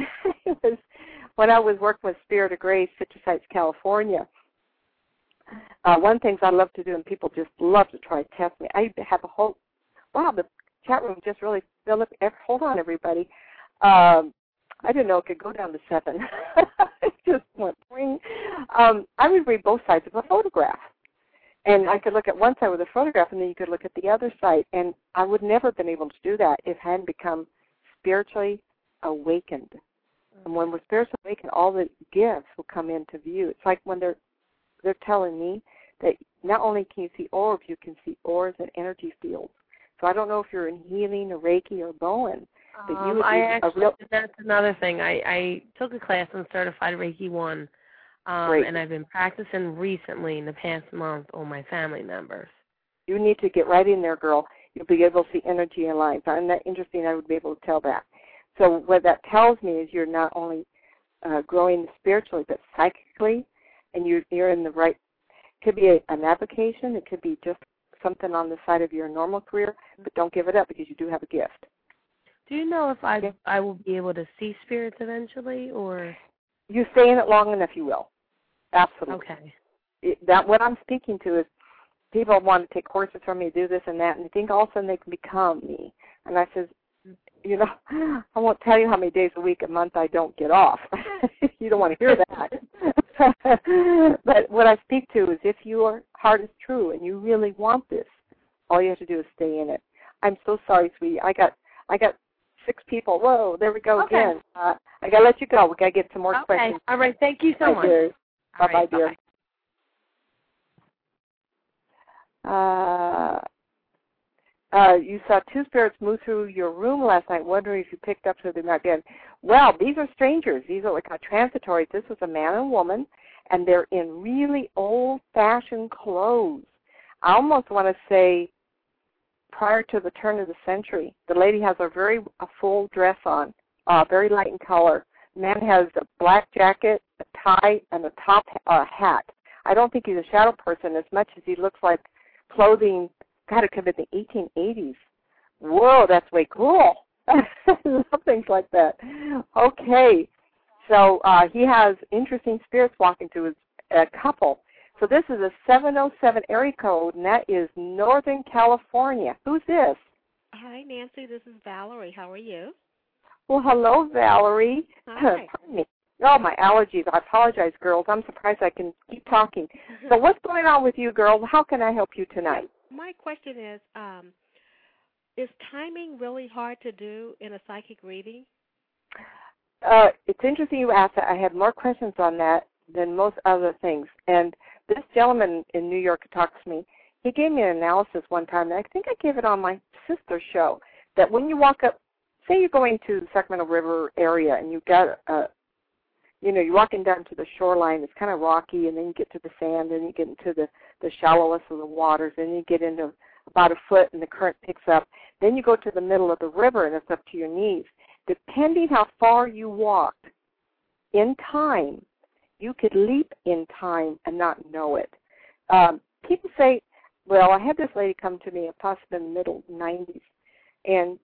I was working with Spirit of Grace, Citrus Heights, California, one of the things I love to do, and people just love to try to test me, I have a whole, wow, the chat room just really filled up. Hold on, everybody. I didn't know it could go down to 7. It just went ring. I would read both sides of a photograph. And I could look at one side with a photograph, and then you could look at the other side. And I would never have been able to do that if I hadn't become spiritually awakened. And when we're spiritually awakened, all the gifts will come into view. It's like when they're telling me that not only can you see orbs, you can see auras and energy fields. So I don't know if you're in healing or Reiki or Bowen, but you would that's another thing. I took a class in Certified Reiki 1. And I've been practicing recently in the past month on my family members. You need to get right in there, girl. You'll be able to see energy in lines. Isn't that interesting? I would be able to tell that. So what that tells me is you're not only growing spiritually, but psychically, and you're in the right. It could be an avocation. It could be just something on the side of your normal career, but don't give it up because you do have a gift. Do you know if I will be able to see spirits eventually, or? You stay in it long enough, you will. Absolutely. Okay. What I'm speaking to is people want to take courses from me, do this and that, and they think all of a sudden they can become me. And I says, you know, I won't tell you how many days a week, a month I don't get off. You don't want to hear that. But what I speak to is if your heart is true and you really want this, all you have to do is stay in it. I'm so sorry, sweetie. I got 6 people. Whoa, there we go again. I got to let you go. We got to get some more questions. All right. Thank you so much. Dear. Bye-bye, right, dear. You saw 2 spirits move through your room last night, wondering if you picked up so they're not dead. Well, these are strangers. These are like transitory. This was a man and woman, and they're in really old-fashioned clothes. I almost want to say prior to the turn of the century. The lady has a full dress on, very light in color. The man has a black jacket, a tie, and a top hat. I don't think he's a shadow person as much as he looks like clothing. God, it could have been the 1880s. Whoa, that's way cool. Love things like that. Okay, so he has interesting spirits walking to his couple. So this is a 707 area code, and that is Northern California. Who's this? Hi, Nancy. This is Valerie. How are you? Well, hello, Valerie. Hi. Pardon me. Oh, my allergies. I apologize, girls. I'm surprised I can keep talking. So what's going on with you, girls? How can I help you tonight? My question is timing really hard to do in a psychic reading? It's interesting you asked that. I had more questions on that than most other things. And this gentleman in New York who talks to me, he gave me an analysis one time, and I think I gave it on my sister's show, that when you walk up, say you're going to the Sacramento River area, and you've got you're walking down to the shoreline, it's kind of rocky, and then you get to the sand, and you get into the shallowest of the waters, and you get into about a foot, and the current picks up. Then you go to the middle of the river, and it's up to your knees. Depending how far you walked in time, you could leap in time and not know it. People say, well, I had this lady come to me, possibly in the middle 90s, and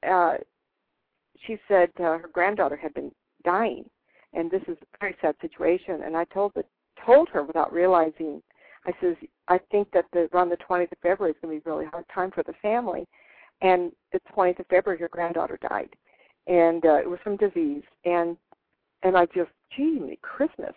she said her granddaughter had been dying, and this is a very sad situation. And I told her without realizing, I says, I think that around the 20th of February is going to be a really hard time for the family. And the 20th of February, her granddaughter died, and it was from disease. And I just, gee, Christmas.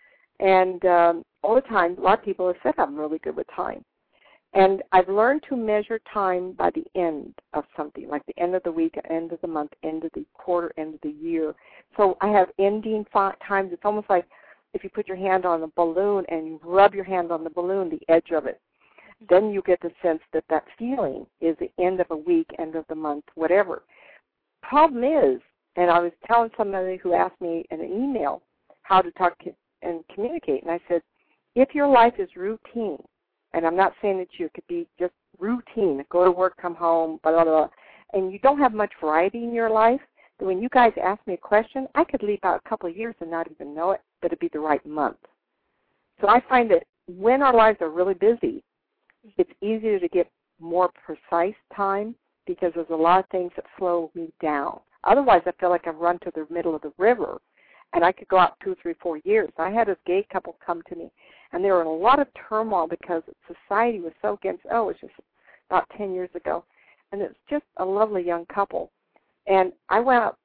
And all the time, a lot of people have said I'm really good with time. And I've learned to measure time by the end of something, like the end of the week, end of the month, end of the quarter, end of the year. So I have ending times. It's almost like if you put your hand on a balloon and you rub your hand on the balloon, the edge of it, then you get the sense that that feeling is the end of a week, end of the month, whatever. Problem is, and I was telling somebody who asked me in an email how to talk and communicate, and I said, if your life is routine, and I'm not saying that you could be just routine, go to work, come home, blah, blah, blah, and you don't have much variety in your life, then when you guys ask me a question, I could leap out a couple of years and not even know it, but it'd be the right month. So I find that when our lives are really busy, it's easier to get more precise time because there's a lot of things that slow me down. Otherwise, I feel like I've run to the middle of the river, and I could go out 2, 3, 4 years. I had this gay couple come to me, and they were in a lot of turmoil because society was so against, it was just about 10 years ago, and it's just a lovely young couple. And I went out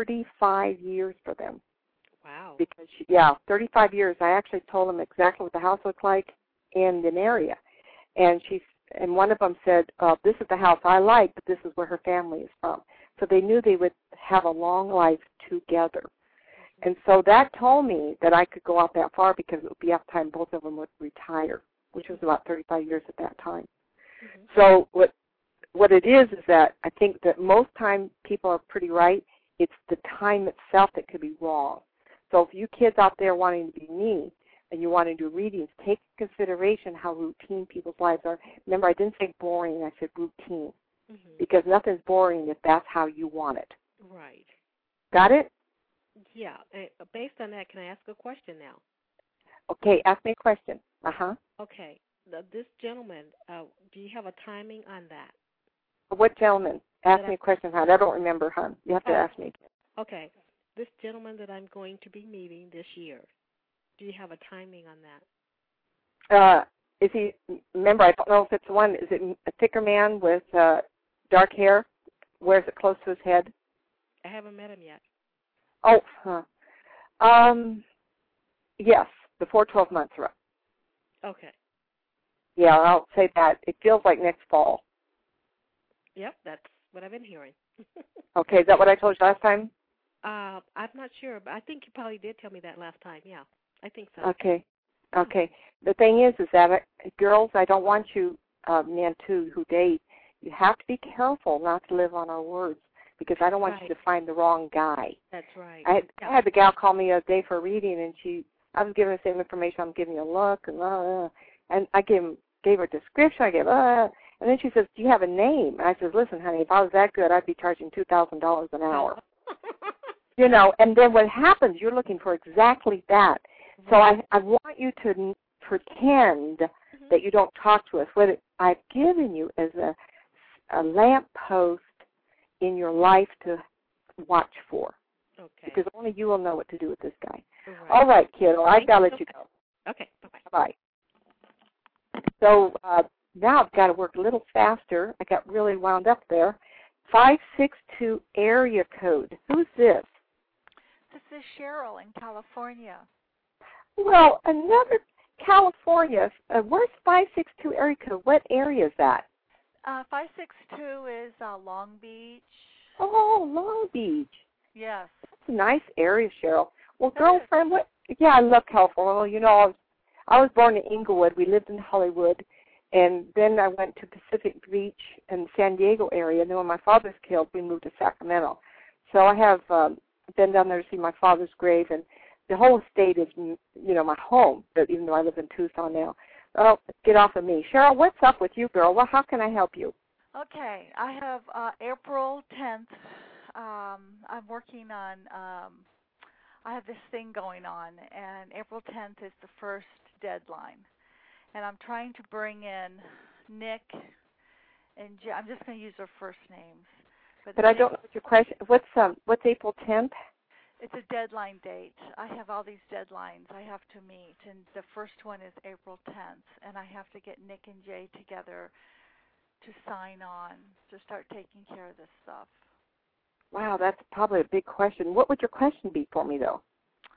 35 years for them. Wow. Because, 35 years. I actually told them exactly what the house looked like and an area. And one of them said, this is the house I like, but this is where her family is from. So they knew they would have a long life together. And so that told me that I could go out that far because it would be up time both of them would retire, which was about 35 years at that time. Mm-hmm. So what it is that I think that most time people are pretty right. It's the time itself that could be wrong. So if you kids out there wanting to be me and you want to do readings, take into consideration how routine people's lives are. Remember, I didn't say boring. I said routine. Mm-hmm. Because nothing's boring if that's how you want it. Right. Got it? Yeah. Based on that, can I ask a question now? Okay, ask me a question. Uh-huh. Okay. This gentleman, do you have a timing on that? What gentleman? Ask me a question, hon. I don't remember, hon. You have to ask me. Okay. This gentleman that I'm going to be meeting this year, do you have a timing on that? Is he, remember, I don't know if it's one, is it a thicker man with dark hair? Wears it close to his head? I haven't met him yet. Oh, yes, before 12 months are up. Okay. Yeah, I'll say that. It feels like next fall. Yep, that's what I've been hearing. Okay, is that what I told you last time? I'm not sure, but I think you probably did tell me that last time. Yeah, I think so. Okay. The thing is that, girls, I don't want you, men too, who date, you have to be careful not to live on our words, because I don't want you to find the wrong guy. That's right. I had the gal call me the other day for a reading, and I was giving her the same information. I'm giving you a look, and I gave her a description. I gave, and then she says, do you have a name? And I says, listen, honey, if I was that good, I'd be charging $2,000 an hour. You know, and then what happens, you're looking for exactly that. So I want you to pretend that you don't talk to us. What I've given you is a lamppost in your life to watch for. Okay. Because only you will know what to do with this guy. Right. All right, kiddo, I've got to let you go. Okay, bye-bye. Bye-bye. So now I've got to work a little faster. I got really wound up there. 562 area code. Who's this? This is Cheryl in California. Well, another California. Where's 562 area code? What area is that? 562 is Long Beach. Oh, Long Beach. Yes. That's a nice area, Cheryl. Well, girlfriend, what? Yeah, I love California. Well, you know, I was born in Inglewood. We lived in Hollywood, and then I went to Pacific Beach and San Diego area. And then when my father was killed, we moved to Sacramento. So I have been down there to see my father's grave, and the whole state is, you know, my home, but even though I live in Tucson now. Oh, get off of me. Cheryl, what's up with you, girl? Well, how can I help you? Okay, I have April 10th. I'm working on, I have this thing going on, and April 10th is the first deadline. And I'm trying to bring in Nick and I'm just going to use their first names. But I don't know what your question. What's April 10th? It's a deadline date. I have all these deadlines I have to meet, and the first one is April 10th, and I have to get Nick and Jay together to sign on to start taking care of this stuff. Wow, that's probably a big question. What would your question be for me, though?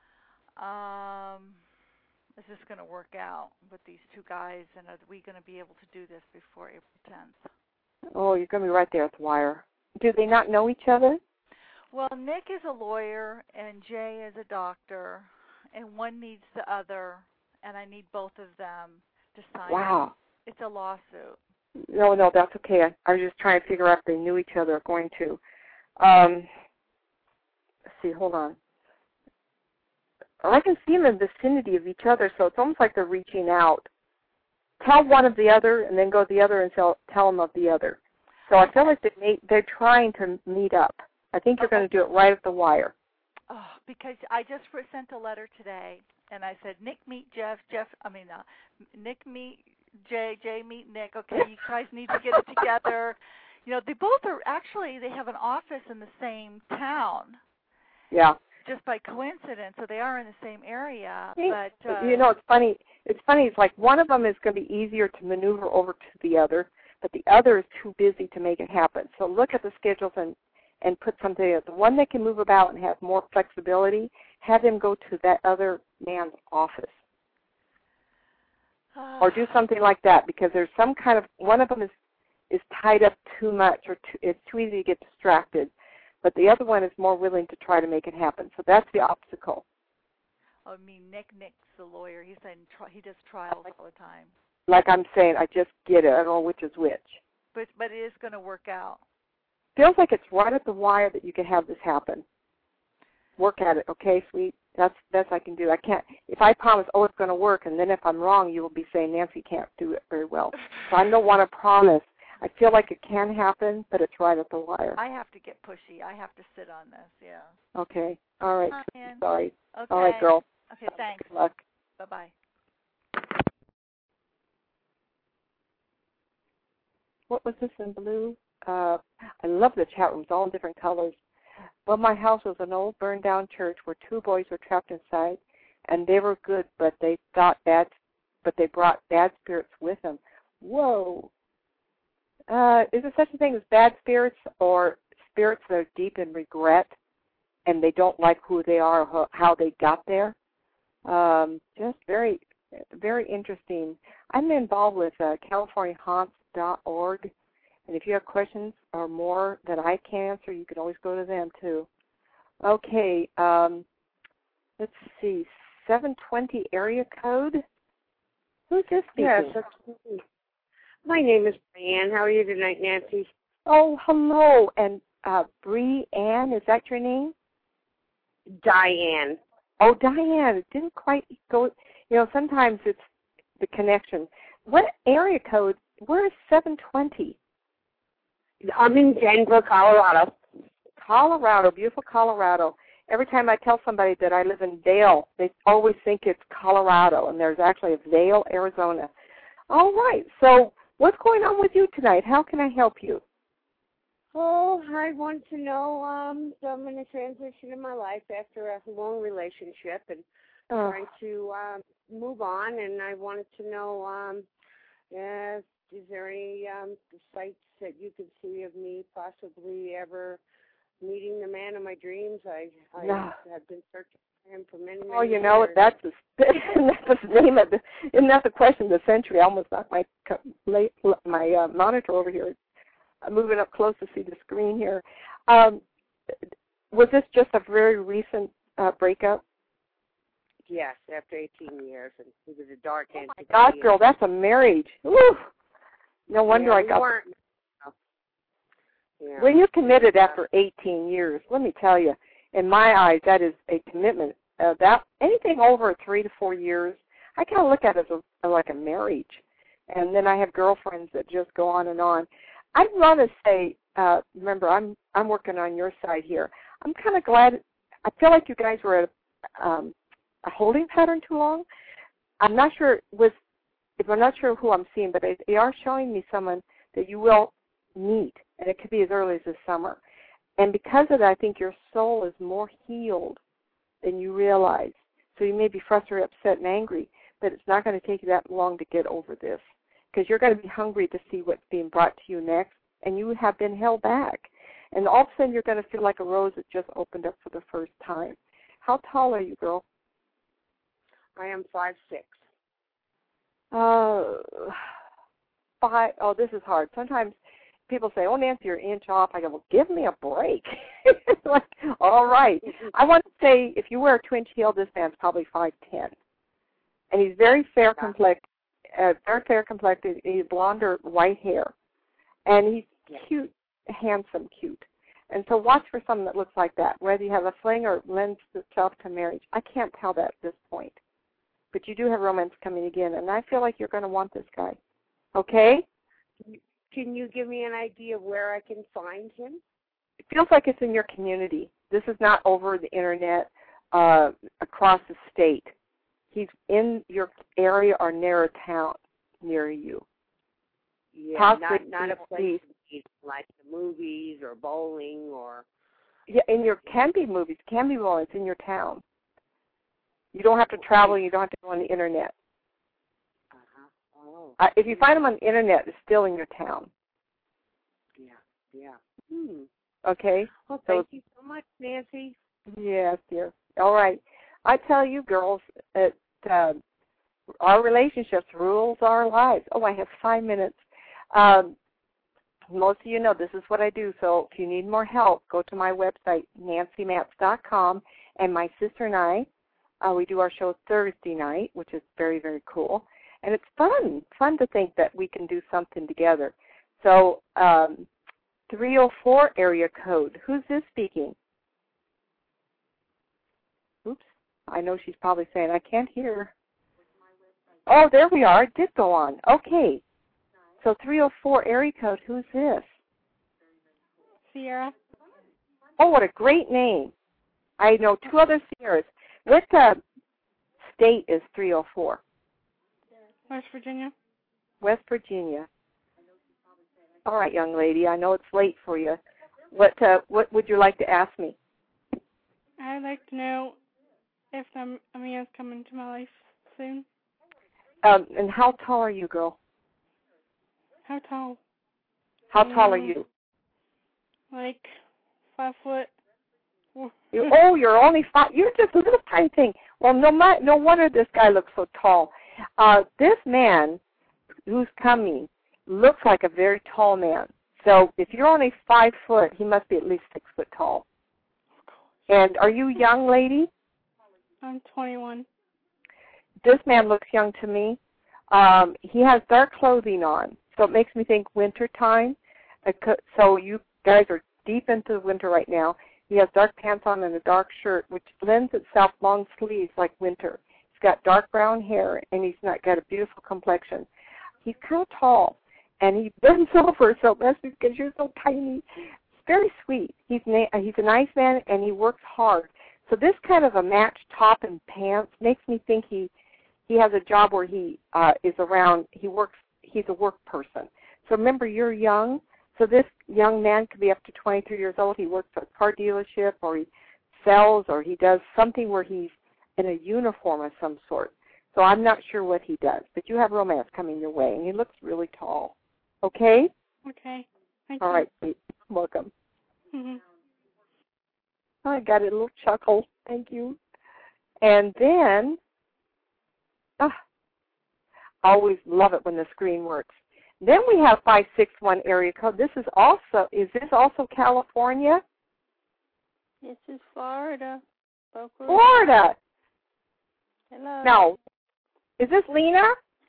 Is this going to work out with these two guys, and are we going to be able to do this before April 10th? Oh, you're going to be right there at the wire. Do they not know each other? Well, Nick is a lawyer, and Jay is a doctor, and one needs the other, and I need both of them to sign. Wow. It's a lawsuit. No, that's okay. I was just trying to figure out if they knew each other or going to. Let's see, hold on. I can see them in the vicinity of each other, so it's almost like they're reaching out. Tell one of the other, and then go to the other and tell them of the other. So I feel like they're trying to meet up. I think you're going to do it right at the wire. Oh, because I just sent a letter today, and I said, Nick meet Jeff, Nick meet Jay, Jay meet Nick. Okay, you guys need to get it together. You know, they both are actually, they have an office in the same town. Yeah. Just by coincidence, so they are in the same area. But you know, it's funny. It's like one of them is going to be easier to maneuver over to the other, but the other is too busy to make it happen. So look at the schedules and put something together. The one that can move about and have more flexibility, have him go to that other man's office. Or do something like that, because there's some kind of, one of them is tied up too much, or it's too easy to get distracted, but the other one is more willing to try to make it happen. So that's the obstacle. I mean, Nick's the lawyer. He does trials all the time. Like I'm saying, I just get it. I don't know which is which. But it is going to work out. Feels like it's right at the wire that you can have this happen. Work at it, okay, sweet? That's best I can do. I can't, if I promise, it's going to work, and then if I'm wrong, you will be saying Nancy can't do it very well. So I don't want to promise. I feel like it can happen, but it's right at the wire. I have to get pushy. I have to sit on this, yeah. Okay. All right. Sorry. Okay. All right, girl. Okay, thanks. Good luck. Bye-bye. what was this in blue? I love the chat rooms, all in different colors. Well, my house was an old burned-down church where 2 boys were trapped inside, and they were good, but they brought bad spirits with them. Whoa. Is there such a thing as bad spirits or spirits that are deep in regret and they don't like who they are or how they got there? Just very, very interesting. I'm involved with CaliforniaHaunts.org, and if you have questions or more that I can answer, you can always go to them too. Okay, let's see, 720 area code. Who's this speaking? Yes, that's me. My name is Brianne. How are you tonight, Nancy? Oh, hello. And Brianne, is that your name? Diane. Oh, Diane. It didn't quite go. Sometimes it's the connection. What area code? Where is 720? I'm in Denver, Colorado. Colorado, beautiful Colorado. Every time I tell somebody that I live in Vail, they always think it's Colorado, and there's actually a Vail, Arizona. All right. So what's going on with you tonight? How can I help you? Oh, I want to know, so I'm in a transition in my life after a long relationship and trying to move on, and I wanted to know, is there any sites that you could see of me possibly ever meeting the man of my dreams? I have been searching for him for many, many years. That's the name of the, isn't that the question of the century? I almost knocked my monitor over here. I'm moving up close to see the screen here. Was this just a very recent breakup? Yes, after 18 years, and he was a dark entity. Oh my God, girl, that's a marriage. Woo. No wonder I got. Yeah. When you're committed after 18 years, let me tell you, in my eyes, that is a commitment. That anything over 3 to 4 years, I kind of look at it as like a marriage. And then I have girlfriends that just go on and on. I'd rather say, remember, I'm working on your side here. I'm kind of glad. I feel like you guys were at a holding pattern too long. I'm not sure I'm not sure who I'm seeing, but they are showing me someone that you will meet, and it could be as early as this summer. And because of that, I think your soul is more healed than you realize. So you may be frustrated, upset, and angry, but it's not going to take you that long to get over this, because you're going to be hungry to see what's being brought to you next, and you have been held back. And all of a sudden, you're going to feel like a rose that just opened up for the first time. How tall are you, girl? I am 5'6". This is hard. Sometimes people say, oh, Nancy, you're an inch off. I go, well, give me a break. Like, all right. I want to say if you wear a twin heel, this man's probably 5'10". And he's very fair complected. He's blonde or white hair. And he's cute, handsome, cute. And so watch for someone that looks like that, whether you have a fling or lends itself to marriage. I can't tell that at this point. But you do have romance coming again, and I feel like you're going to want this guy. Okay? Can you give me an idea of where I can find him? It feels like it's in your community. This is not over the Internet across the state. He's in your area or near a town near you. Yeah, possibly not a place like the movies or bowling or... Yeah, can be movies, can be bowling. It's in your town. You don't have to travel. You don't have to go on the Internet. Oh. If you find him on the Internet, it's still in your town. Yeah. Okay? Well, thank you so much, Nancy. Yes, dear. All right. I tell you, girls, our relationships rules our lives. Oh, I have 5 minutes. Most of you know this is what I do, so if you need more help, go to my website, nancymatz.com, and my sister and I, we do our show Thursday night, which is very, very cool. And it's fun to think that we can do something together. So 304 area code. Who's this speaking? Oops. I know she's probably saying, I can't hear. Oh, there we are. It did go on. Okay. So 304 area code. Who's this? Sierra. Oh, what a great name. I know 2 other Sierras. What state is 304? West Virginia. West Virginia. All right, young lady. I know it's late for you. What would you like to ask me? I'd like to know if a man's coming into my life soon. And how tall are you, girl? How tall? How tall are you? Like 5 foot. You're only 5. You're just a little tiny thing. Well, no wonder this guy looks so tall. This man who's coming looks like a very tall man. So if you're only 5 foot, he must be at least 6 foot tall. And are you a young lady? I'm 21. This man looks young to me. He has dark clothing on, so it makes me think winter time. So you guys are deep into the winter right now. He has dark pants on and a dark shirt, which lends itself long sleeves like winter. He's got dark brown hair, and he's got a beautiful complexion. He's kind of tall, and he bends over, so it must be because you're so tiny. It's very sweet. He's a nice man, and he works hard. So this kind of a matched top and pants makes me think he has a job where he is around. He's a work person. So remember, you're young. So this young man could be up to 23 years old. He works at a car dealership, or he sells, or he does something where he's in a uniform of some sort. So I'm not sure what he does, but you have romance coming your way, and he looks really tall. Okay? Okay. Thank All you. right, sweet. Welcome. Mm-hmm. I got a little chuckle. Thank you. And then, I always love it when the screen works. Then we have 561 area code. Is this also California? This is Florida. Boca. Florida. Hello. No. Is this Lena?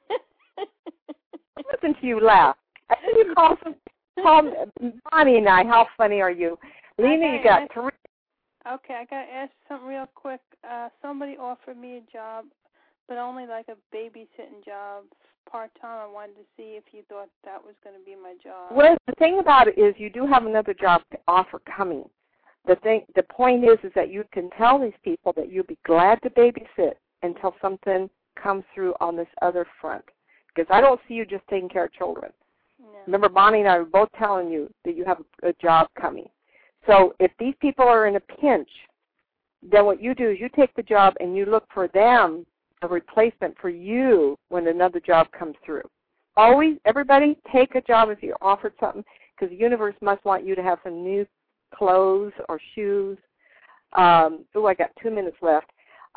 Listen to you laugh. I think you call Bonnie and I. How funny are you? Lena, you got 3. Okay, I got to ask something real quick. Somebody offered me a job, but only like a babysitting job, part-time. I wanted to see if you thought that was going to be my job. Well, the thing about it is you do have another job offer coming. The point is that you can tell these people that you'd be glad to babysit until something comes through on this other front. Because I don't see you just taking care of children. No. Remember, Bonnie and I were both telling you that you have a job coming. So if these people are in a pinch, then what you do is you take the job and you look for them a replacement for you when another job comes through. Always, everybody, take a job if you're offered something, because the universe must want you to have some new clothes or shoes. I got 2 minutes left.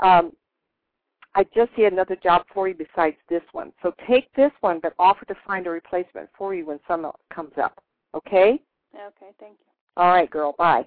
I just see another job for you besides this one. So take this one, but offer to find a replacement for you when some comes up. Okay? Okay, thank you. All right, girl. Bye.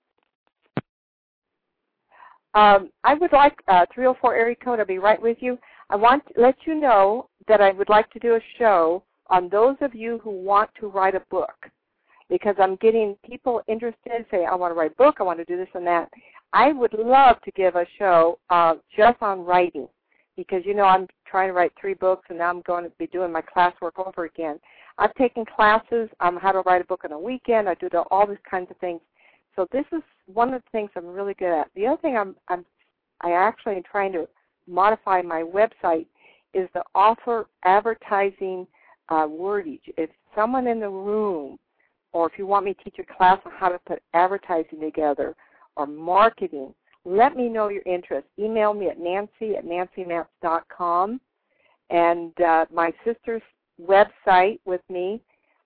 Bye-bye. I would like 304 area code. I'll be right with you. I want to let you know that I would like to do a show on those of you who want to write a book, because I'm getting people interested, say, I want to write a book, I want to do this and that. I would love to give a show just on writing, because, I'm trying to write 3 books, and now I'm going to be doing my classwork over again. I've taken classes on how to write a book on a weekend. I do all these kinds of things. So this is one of the things I'm really good at. The other thing I actually am trying to modify my website is the offer advertising wordage. If someone in the room, or if you want me to teach a class on how to put advertising together or marketing, let me know your interest. Email me at nancy@nancymatz.com. And my sister's website with me,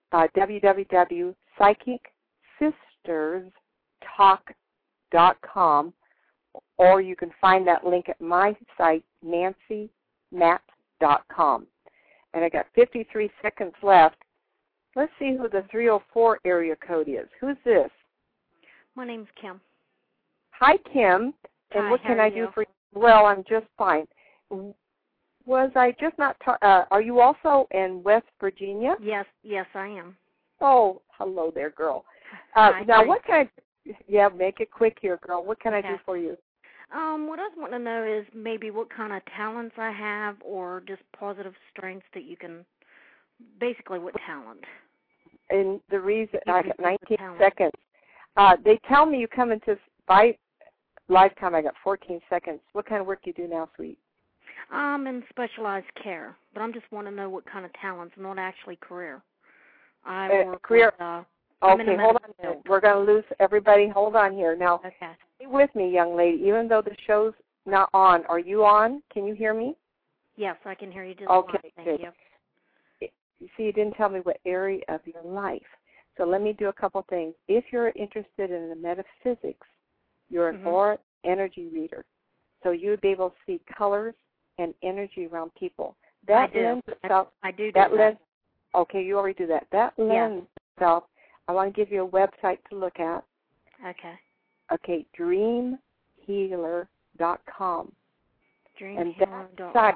www.psychicsisters.talk.com, or you can find that link at my site, nancymatz.com. And I got 53 seconds left. Let's see who the 304 area code is. Who's this? My name's Kim. Hi, Kim. And Hi, what can I do you? for you? Well, I'm just fine. Was I just not are you also in West Virginia? Yes, I am. Oh, hello there, girl. Hi, now, hi. what can I make it quick here, girl. What can I do for you? What I was wanting to know is maybe what kind of talents I have, or just positive strengths that you can, basically what talent. And the reason, You I can got do 19 talent. seconds. They tell me you come into by lifetime. I got 14 seconds. What kind of work do you do now, sweet? I'm in specialized care, but I'm just wanting to know what kind of talents, not actually career. I work career. with, okay, hold on here. We're going to lose everybody. Hold on here. Now, okay. Stay with me, young lady. Even though the show's not on, are you on? Can you hear me? Yes, I can hear you just okay, fine. Thank you. You see, you didn't tell me what area of your life. So let me do a couple things. If you're interested in the metaphysics, you're an aura energy reader. So you would be able to see colors and energy around people. That lends itself. I do that. Lends, okay, you already do that. That lends itself. I want to give you a website to look at. Okay. Okay, dreamhealer.com. Dreamhealer.com. And that site,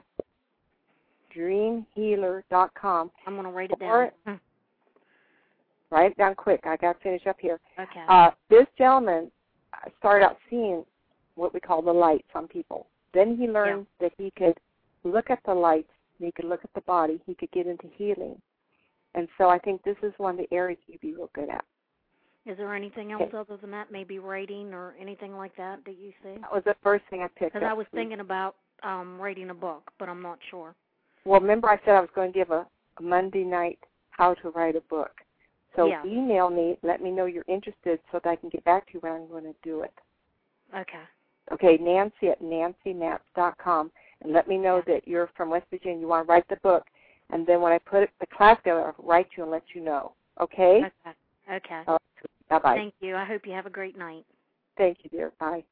dreamhealer.com. I'm going to write it down. Write it down quick. I got to finish up here. Okay. This gentleman started out seeing what we call the lights on people. Then he learned that he could look at the lights, and he could look at the body, he could get into healing. And so I think this is one of the areas you'd be real good at. Is there anything else other than that, maybe writing or anything like that you see? That was the first thing I picked up. Because I was thinking about writing a book, but I'm not sure. Well, remember I said I was going to give a Monday night how to write a book. So email me, let me know you're interested so that I can get back to you when I'm going to do it. Okay. Okay, Nancy at nancymatz.com, and let me know that you're from West Virginia. You want to write the book, and then when I put the class together, I'll write you and let you know. Okay? Okay. Bye-bye. Thank you. I hope you have a great night. Thank you, dear. Bye.